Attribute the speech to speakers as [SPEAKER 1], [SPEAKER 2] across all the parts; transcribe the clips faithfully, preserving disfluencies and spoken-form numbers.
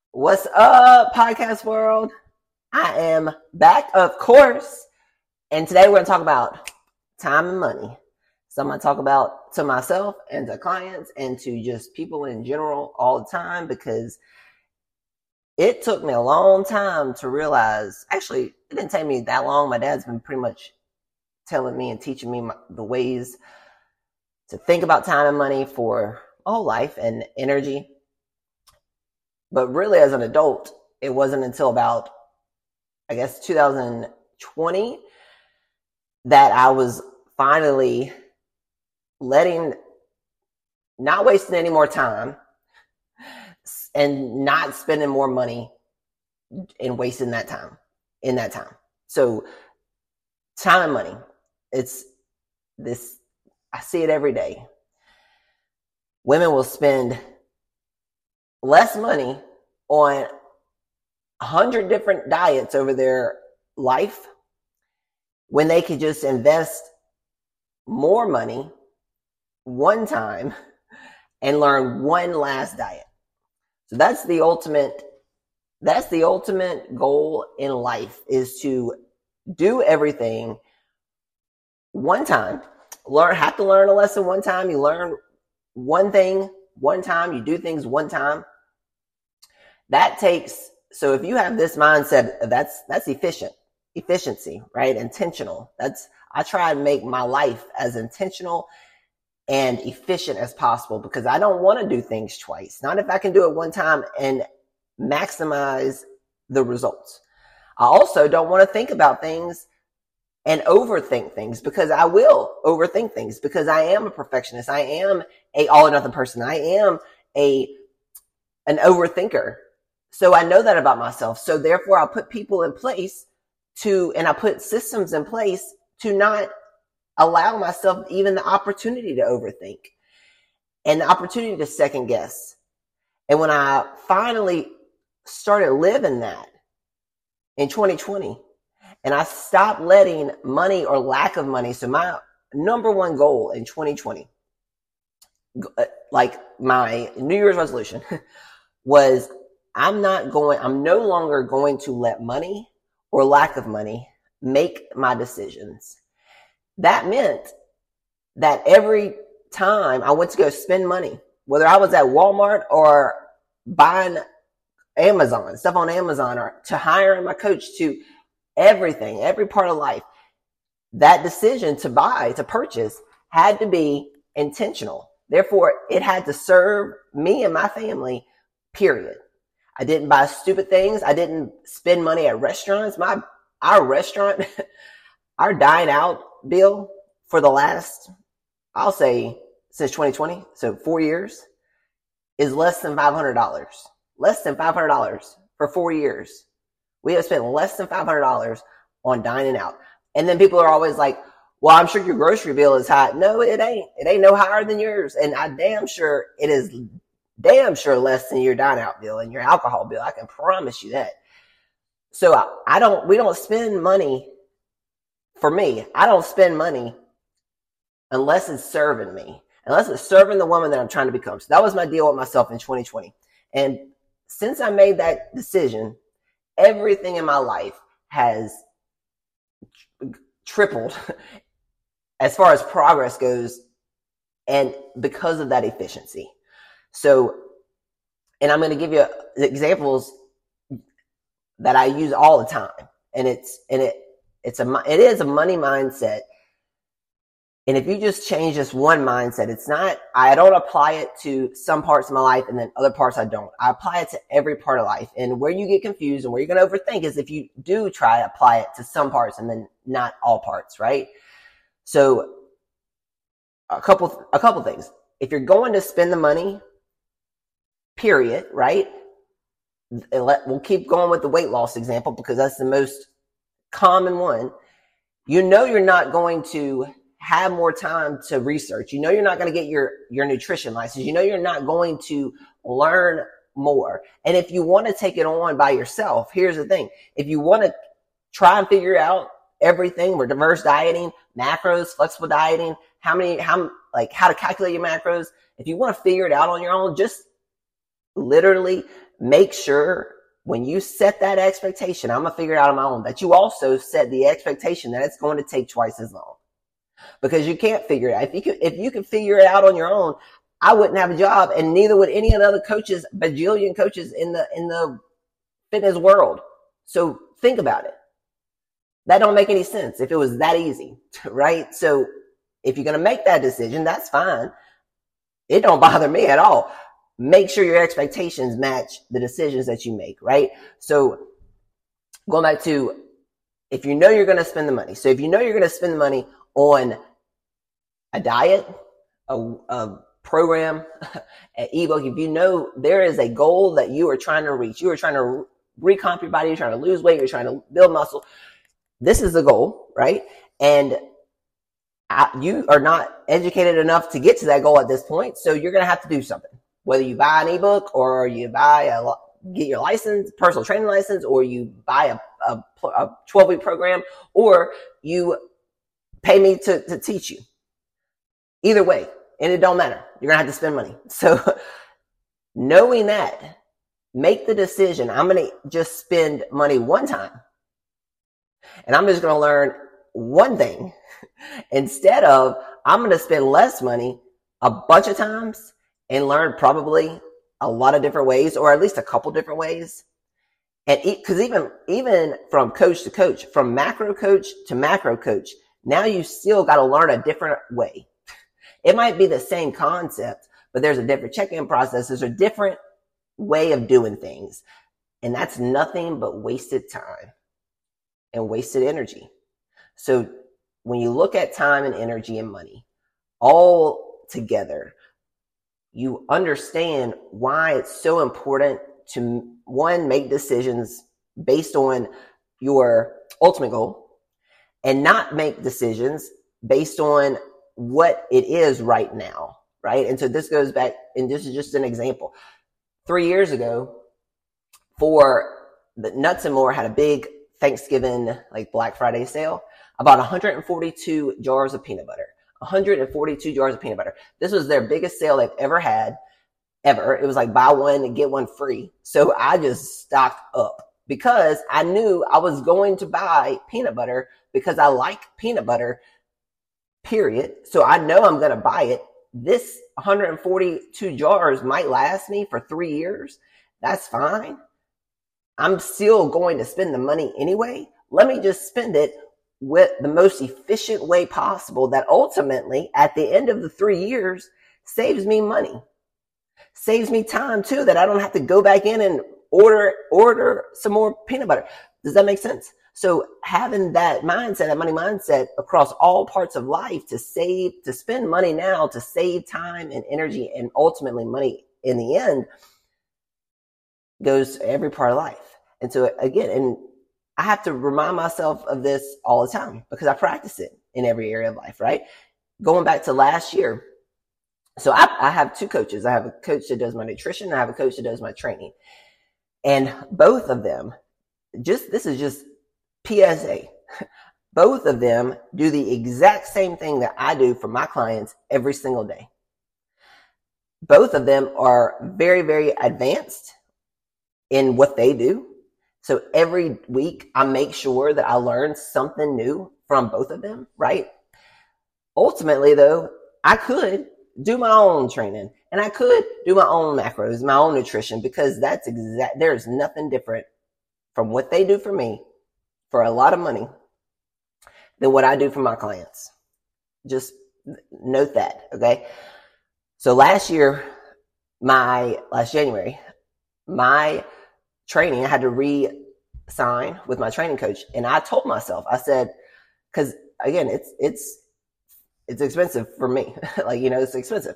[SPEAKER 1] What's up, podcast world? I am back, of course, and today we're going to talk about time and money. So I'm going to talk about to myself and to clients and to just people in general all the time, because it took me a long time to realize, actually, it didn't take me that long. My dad's been pretty much telling me and teaching me my, the ways to think about time and money for my whole life and energy. But really, as an adult, it wasn't until about, I guess, two thousand twenty that I was finally letting, not wasting any more time and not spending more money and wasting that time in that time. So time and money, it's this, I see it every day. Women will spend less money on a hundred different diets over their life when they could just invest more money one time and learn one last diet. So that's the ultimate, that's the ultimate goal in life, is to do everything one time. Learn, have to learn a lesson one time. You learn one thing one time. You do things one time. That takes, so if you have this mindset, that's, that's efficient, efficiency, right? Intentional. That's, I try to make my life as intentional and efficient as possible, because I don't want to do things twice. Not if I can do it one time and maximize the results. I also don't want to think about things and overthink things, because I will overthink things, because I am a perfectionist. I am a all or nothing person. I am a, an overthinker. So I know that about myself. So therefore I put people in place to, and I put systems in place to not allow myself even the opportunity to overthink and the opportunity to second guess. And when I finally started living that in twenty twenty, and I stopped letting money or lack of money. So my number one goal in twenty twenty, like my New Year's resolution, was I'm not going, I'm no longer going to let money or lack of money make my decisions. That meant that every time I went to go spend money, whether I was at Walmart or buying Amazon, stuff on Amazon, or to hiring my coach, to everything, every part of life, that decision to buy, to purchase, had to be intentional. Therefore, it had to serve me and my family, period. I didn't buy stupid things. I didn't spend money at restaurants. My, our restaurant, our dine out bill for the last, I'll say since twenty twenty, so four years, is less than five hundred dollars. Less than five hundred dollars for four years. We have spent less than five hundred dollars on dining out. And then people are always like, well, I'm sure your grocery bill is high. No, it ain't. It ain't no higher than yours. And I damn sure it is damn sure less than your dine out bill and your alcohol bill. I can promise you that. So I, I don't, we don't spend money, for me, I don't spend money unless it's serving me, unless it's serving the woman that I'm trying to become. So that was my deal with myself in twenty twenty. And since I made that decision, everything in my life has tripled as far as progress goes, and because of that efficiency. So, and I'm going to give you examples that I use all the time, and it's, and it, it's a, it is a money mindset. And if you just change this one mindset, it's not, I don't apply it to some parts of my life and then other parts I don't. I apply it to every part of life. And where you get confused and where you're going to overthink is if you do try to apply it to some parts and then not all parts, right? So a couple, a couple things. If you're going to spend the money, period, right? We'll keep going with the weight loss example because that's the most common one. You know you're not going to have more time to research. You know you're not going to get your, your nutrition license. You know you're not going to learn more. And if you want to take it on by yourself, here's the thing. If you want to try and figure out everything, we're diverse dieting, macros, flexible dieting, how many, how, like how to calculate your macros. If you want to figure it out on your own, just literally make sure when you set that expectation, I'm going to figure it out on my own, that you also set the expectation that it's going to take twice as long. Because you can't figure it out. If you could, if you could figure it out on your own, I wouldn't have a job, and neither would any of the other coaches, bajillion coaches in the in the fitness world. So think about it. That don't make any sense if it was that easy, right? So if you're going to make that decision, that's fine. It don't bother me at all. Make sure your expectations match the decisions that you make, right? So going back to, if you know you're going to spend the money. So if you know you're going to spend the money on a diet, a, a program, an ebook, if you know there is a goal that you are trying to reach, you are trying to recomp your body, you're trying to lose weight, you're trying to build muscle. This is the goal, right? And I, you are not educated enough to get to that goal at this point. So you're going to have to do something. Whether you buy an ebook or you buy a, get your license, personal training license, or you buy a, a, a twelve week program, or you pay me to, to teach you. Either way, and it don't matter. You're going to have to spend money. So knowing that, make the decision. I'm going to just spend money one time. And I'm just going to learn one thing instead of I'm going to spend less money a bunch of times and learn probably a lot of different ways, or at least a couple different ways. And because even, even from coach to coach, from macro coach to macro coach, now you still got to learn a different way. It might be the same concept, but there's a different check-in process. There's a different way of doing things. And that's nothing but wasted time and wasted energy. So when you look at time and energy and money all together, you understand why it's so important to, one, make decisions based on your ultimate goal and not make decisions based on what it is right now, right? And so this goes back, and this is just an example. Three years ago, for the Nuts and More had a big Thanksgiving, like Black Friday sale, about one hundred forty-two jars of peanut butter. one hundred forty-two jars of peanut butter. This was their biggest sale they've ever had, ever. It was like buy one and get one free. So I just stocked up because I knew I was going to buy peanut butter because I like peanut butter, period. So I know I'm going to buy it. This one hundred forty-two jars might last me for three years. That's fine. I'm still going to spend the money anyway. Let me just spend it with the most efficient way possible that ultimately at the end of the three years saves me money, saves me time too, that I don't have to go back in and order, order some more peanut butter. Does that make sense? So having that mindset, that money mindset across all parts of life to save, to spend money now, to save time and energy and ultimately money in the end goes to every part of life. And so again, and I have to remind myself of this all the time because I practice it in every area of life, right? Going back to last year. So I, I have two coaches. I have a coach that does my nutrition. And I have a coach that does my training. And both of them, just, this is just P S A. Both of them do the exact same thing that I do for my clients every single day. Both of them are very, very advanced in what they do. So every week I make sure that I learn something new from both of them, right? Ultimately though, I could do my own training and I could do my own macros, my own nutrition, because that's exact, there's nothing different from what they do for me for a lot of money than what I do for my clients. Just note that, okay? So last year, my, last January, my training, I had to re-sign with my training coach. And I told myself, I said, cause again, it's, it's, it's expensive for me. Like, you know, it's expensive.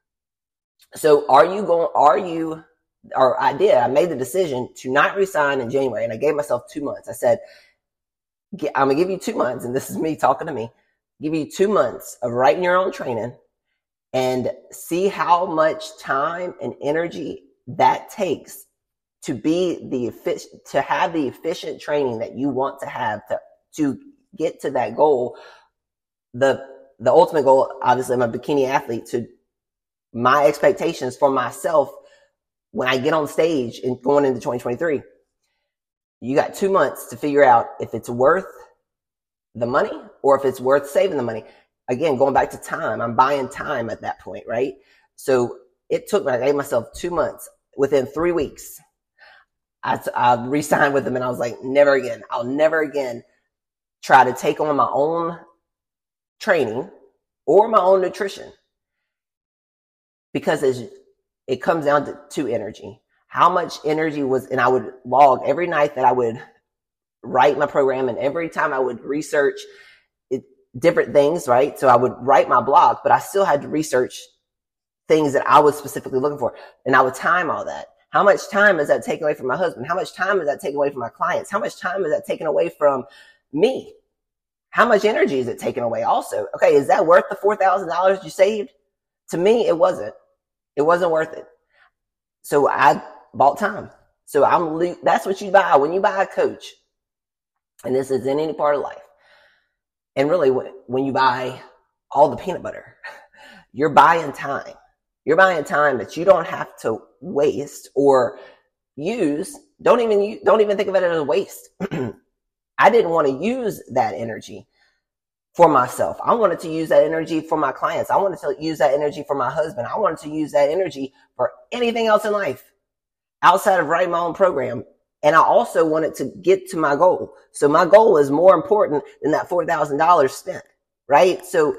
[SPEAKER 1] So are you going, are you, or I did, I made the decision to not resign in January and I gave myself two months. I said, I'm going to give you two months. And this is me talking to me, give you two months of writing your own training and see how much time and energy that takes to be the efficient, to have the efficient training that you want to have to, to get to that goal. The, the ultimate goal, obviously I'm a bikini athlete, to my expectations for myself when I get on stage and going into twenty twenty-three, you got two months to figure out if it's worth the money or if it's worth saving the money. Again, going back to time, I'm buying time at that point, right? So it took me, I gave myself two months. Within three weeks, I, I re-signed with them, and I was like, never again. I'll never again try to take on my own training or my own nutrition, because it's, it comes down to, to energy. How much energy was, and I would log every night that I would write my program, and every time I would research it, different things, right? So I would write my blog, but I still had to research things that I was specifically looking for, and I would time all that. How much time is that taking away from my husband? How much time is that taking away from my clients? How much time is that taking away from me? How much energy is it taking away also? Okay, is that worth the four thousand dollars you saved? To me, it wasn't. It wasn't worth it. So I bought time. So I'm, that's what you buy when you buy a coach. And this is in any part of life. And really, when you buy all the peanut butter, you're buying time. You're buying time that you don't have to waste or use. Don't even, don't even think of it as a waste. I didn't want to use that energy for myself. I wanted to use that energy for my clients. I wanted to use that energy for my husband. I wanted to use that energy for anything else in life outside of writing my own program. And I also wanted to get to my goal. So my goal is more important than that four thousand dollars spent, right? So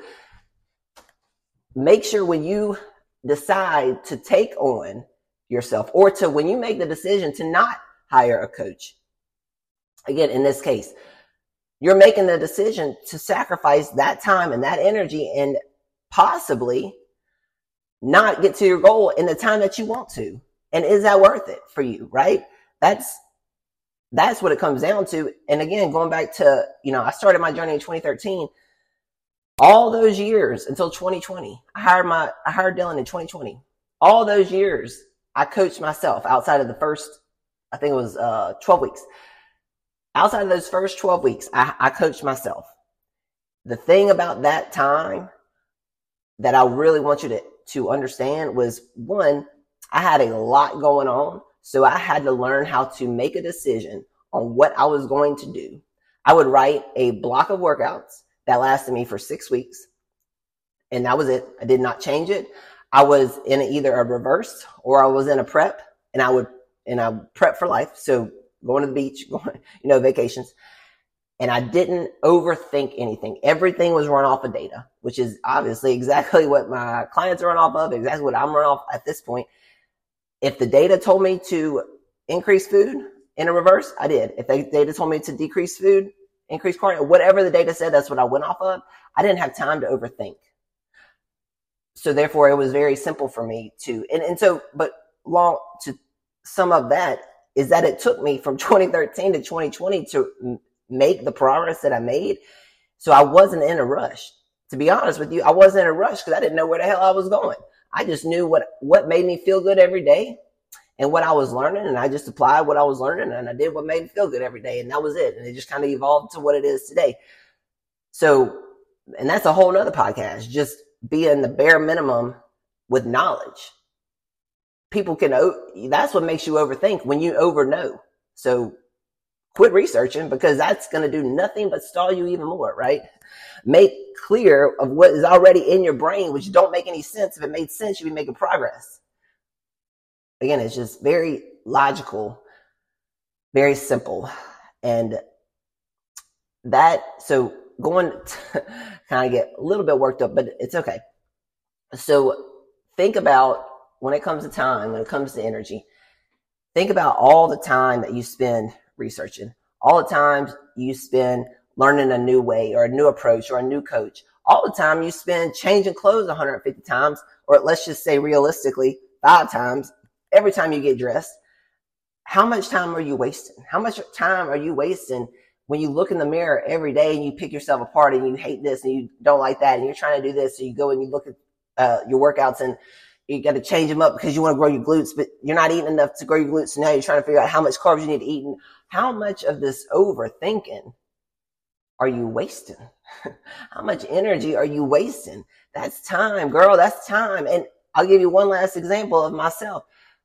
[SPEAKER 1] make sure when you decide to take on yourself, or to when you make the decision to not hire a coach, again, in this case, you're making the decision to sacrifice that time and that energy and possibly not get to your goal in the time that you want to. And is that worth it for you, right? That's, that's what it comes down to. And again, going back to, you know, I started my journey in twenty thirteen. All those years until twenty twenty, I hired my, I hired Dylan in twenty twenty. All those years, I coached myself outside of the first, I think it was uh, twelve weeks. Outside of those first twelve weeks, I, I coached myself. The thing about that time that I really want you to, to understand was, one, I had a lot going on. So I had to learn how to make a decision on what I was going to do. I would write a block of workouts that lasted me for six weeks. And that was it. I did not change it. I was in either a reverse or I was in a prep, and I would, and I prep for life. So going to the beach, going, you know, vacations. And I didn't overthink anything. Everything was run off of data, which is obviously exactly what my clients are run off of, exactly what I'm run off at this point. If the data told me to increase food in a reverse, I did. If the data told me to decrease food, increase cardio, whatever the data said, that's what I went off of. I didn't have time to overthink. So therefore, it was very simple for me to, and, and so, but long, to sum up that, is that it took me from twenty thirteen to twenty twenty to m- make the progress that I made. So I wasn't in a rush. To be honest with you, I wasn't in a rush because I didn't know where the hell I was going. I just knew what, what made me feel good every day and what I was learning. And I just applied what I was learning, and I did what made me feel good every day. And that was it. And it just kind of evolved to what it is today. So, and that's a whole nother podcast, just being the bare minimum with knowledge. People can, that's what makes you overthink, when you overknow. So quit researching, because that's going to do nothing but stall you even more, right? Make clear of what is already in your brain, which don't make any sense. If it made sense, you'd be making progress. Again, it's just very logical, very simple. And that, so going to kind of get a little bit worked up, but it's okay. So think about, when it comes to time, when it comes to energy, think about all the time that you spend researching, all the times you spend learning a new way or a new approach or a new coach, all the time you spend changing clothes one hundred fifty times, or let's just say realistically, five times every time you get dressed. How much time are you wasting? How much time are you wasting when you look in the mirror every day and you pick yourself apart and you hate this and you don't like that and you're trying to do this, so you go and you look at uh, your workouts and you got to change them up because you want to grow your glutes, but you're not eating enough to grow your glutes. So now you're trying to figure out how much carbs you need to eat. And how much of this overthinking are you wasting? How much energy are you wasting? That's time, girl. That's time. And I'll give you one last example of myself.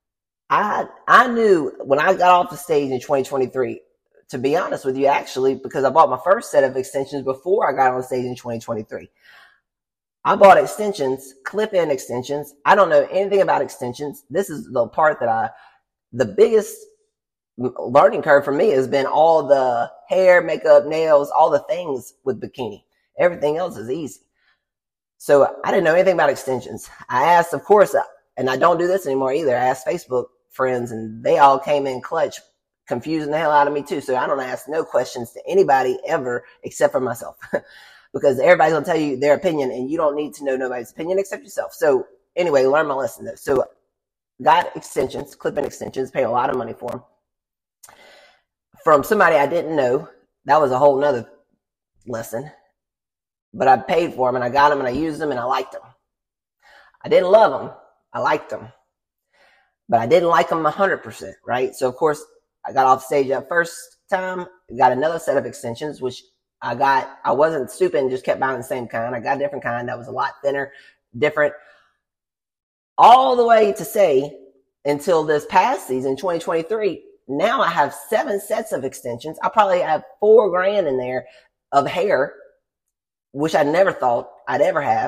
[SPEAKER 1] I I knew when I got off the stage in twenty twenty-three, to be honest with you, actually, because I bought my first set of extensions before I got on stage in twenty twenty-three. I bought extensions, clip-in extensions. I don't know anything about extensions. This is the part that I, the biggest learning curve for me has been all the hair, makeup, nails, all the things with bikini. Everything else is easy. So I didn't know anything about extensions. I asked, of course, and I don't do this anymore either. I asked Facebook friends and they all came in clutch, confusing the hell out of me too. So I don't ask no questions to anybody ever except for myself because everybody's going to tell you their opinion and you don't need to know nobody's opinion except yourself. So anyway, learn my lesson though. So got extensions, clip-in extensions, paid a lot of money for them. From somebody I didn't know. That was a whole nother lesson. But I paid for them and I got them and I used them and I liked them. I didn't love them. I liked them. But I didn't like them one hundred percent, right? So, of course, I got off stage that first time, got another set of extensions, which I got, I wasn't stupid and just kept buying the same kind. I got a different kind that was a lot thinner, different. All the way to say, until this past season, twenty twenty-three, now I have seven sets of extensions. I probably have four grand in there of hair, which I never thought I'd ever have.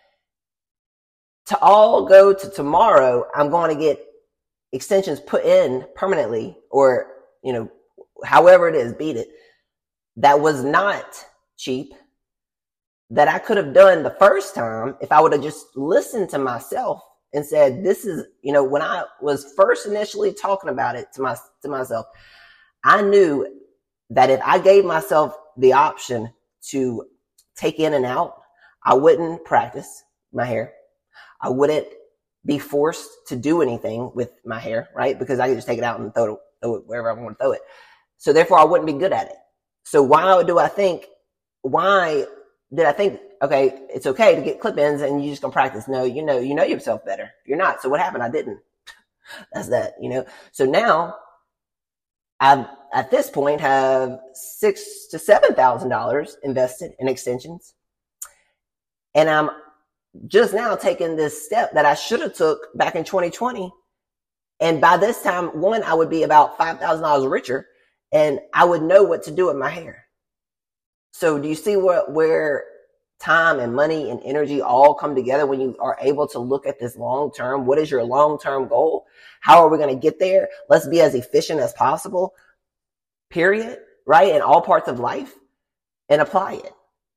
[SPEAKER 1] To all go to tomorrow, I'm going to get extensions put in permanently, or, you know, however it is, beat it. That was not cheap, that I could have done the first time if I would have just listened to myself and said, this is, you know, when I was first initially talking about it to my, to myself, I knew that if I gave myself the option to take in and out, I wouldn't practice my hair. I wouldn't be forced to do anything with my hair, right? Because I could just take it out and throw it, throw it wherever I want to throw it. So therefore I wouldn't be good at it. So why do I think, why did I think, okay, it's okay to get clip-ins and you're just gonna practice? No, you know, you know yourself better. You're not. So what happened? I didn't. That's that, you know? So now I, at this point, have six to seven thousand dollars invested in extensions, and I'm just now taking this step that I should have took back in twenty twenty. And by this time, one, I would be about five thousand dollars richer, and I would know what to do with my hair. So do you see where where time and money and energy all come together when you are able to look at this long term? What is your long term goal? How are we going to get there? Let's be as efficient as possible, period, right? In all parts of life, and apply it.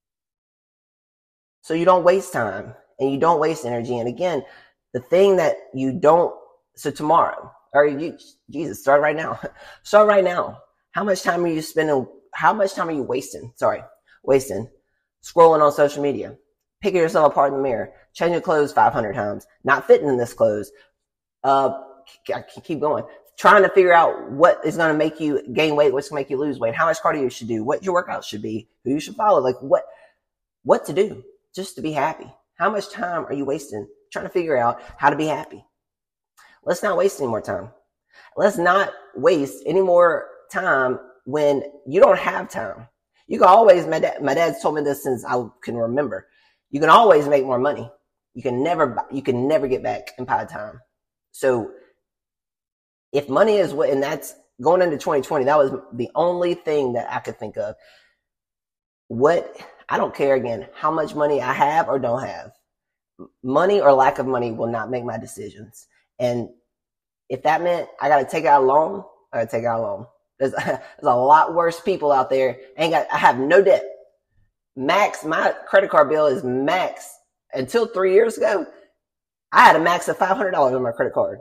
[SPEAKER 1] So you don't waste time and you don't waste energy. And again, the thing that you don't, so tomorrow, or you, Jesus, start right now. Start right now. How much time are you spending? How much time are you wasting? Sorry, wasting. Scrolling on social media, picking yourself apart in the mirror, changing clothes five hundred times, not fitting in this clothes. Uh, I can keep going. Trying to figure out what is going to make you gain weight, what's going to make you lose weight, how much cardio you should do, what your workout should be, who you should follow, like what, what to do just to be happy. How much time are you wasting trying to figure out how to be happy? Let's not waste any more time. Let's not waste any more time when you don't have time. You can always, my dad, my dad's told me this since I can remember. You can always make more money. You can never, you can never get back in pie time. So if money is what, and that's going into twenty twenty, that was the only thing that I could think of. What, I don't care again, how much money I have or don't have. Money or lack of money will not make my decisions. And if that meant I got to take out a loan, I got to take out a loan. There's, there's a lot worse people out there. Ain't got, I have no debt. Max, my credit card bill is max. Until three years ago, I had a max of five hundred dollars on my credit card.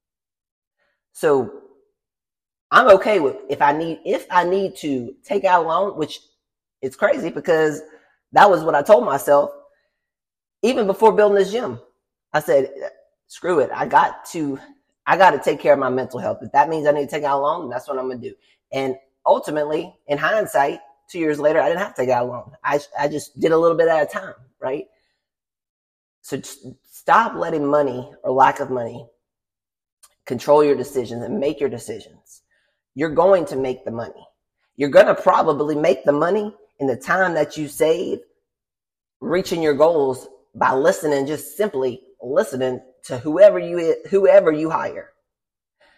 [SPEAKER 1] So I'm okay with if I need, if I need to take out a loan, which it's crazy because that was what I told myself even before building this gym. I said, screw it. I got to, I got to take care of my mental health. If that means I need to take out a loan, that's what I'm going to do. And ultimately, in hindsight, two years later, I didn't have to take out a loan. I, I just did a little bit at a time, right? So just stop letting money or lack of money control your decisions and make your decisions. You're going to make the money. You're going to probably make the money in the time that you save, reaching your goals by listening, just simply listening to whoever you whoever you hire.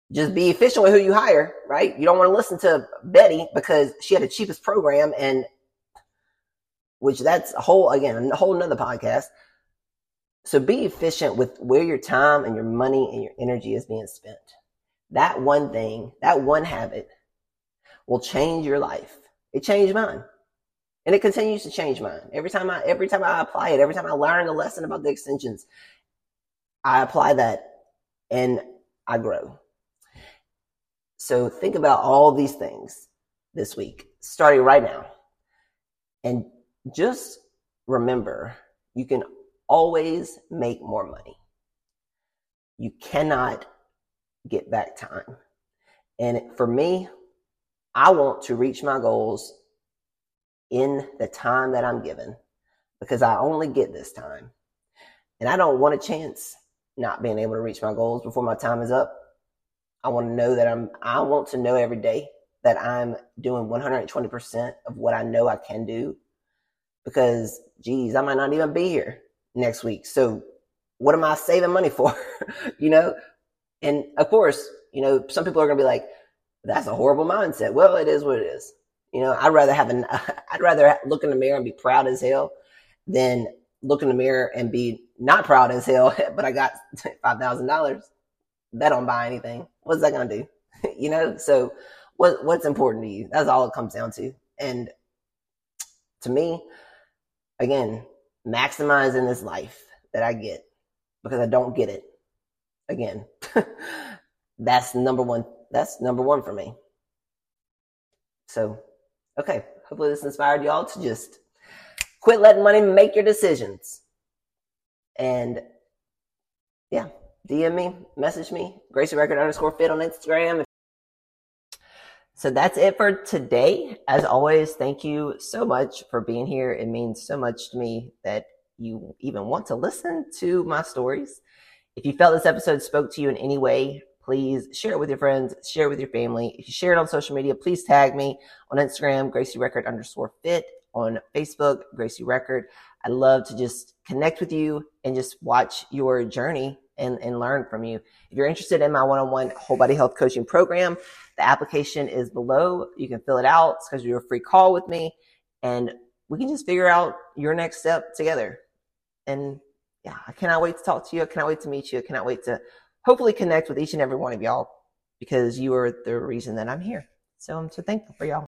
[SPEAKER 1] just be efficient with who you hire, right? You don't want to listen to Betty because she had the cheapest program, and which that's a whole, again, a whole nother podcast. So be efficient with where your time and your money and your energy is being spent. That one thing, that one habit will change your life. It changed mine. And it continues to change mine. Every time I, every time I apply it, every time I learn a lesson about the extensions, I apply that and I grow. So think about all these things this week, starting right now. And just remember, you can always make more money. You cannot get back time. And for me, I want to reach my goals in the time that I'm given, because I only get this time. And I don't want a chance not being able to reach my goals before my time is up. I want to know that I'm, I want to know every day that I'm doing one hundred twenty percent of what I know I can do, because geez, I might not even be here next week. So what am I saving money for? You know? And of course, you know, some people are going to be like, that's a horrible mindset. Well, it is what it is. You know, I'd rather have an, I'd rather look in the mirror and be proud as hell than look in the mirror and be not proud as hell, but I got five thousand dollars. That don't buy anything. What's that going to do? You know? So what, what's important to you? That's all it comes down to. And to me, again, maximizing this life that I get, because I don't get it. Again, that's number one. That's number one for me. So, okay. Hopefully this inspired y'all to just quit letting money make your decisions. And yeah, D M me, message me, Gracie Record underscore fit on Instagram. So that's it for today. As always, thank you so much for being here. It means so much to me that you even want to listen to my stories. If you felt this episode spoke to you in any way, please share it with your friends, share it with your family. If you share it on social media, please tag me on Instagram, Gracie Record underscore fit, on Facebook, Gracie Record. I love to just connect with you and just watch your journey and, and learn from you. If you're interested in my one-on-one whole body health coaching program, the application is below. You can fill it out. It's because you're a free call with me, and we can just figure out your next step together. And yeah, I cannot wait to talk to you. I cannot wait to meet you. I cannot wait to hopefully connect with each and every one of y'all, because you are the reason that I'm here. So I'm so thankful for y'all.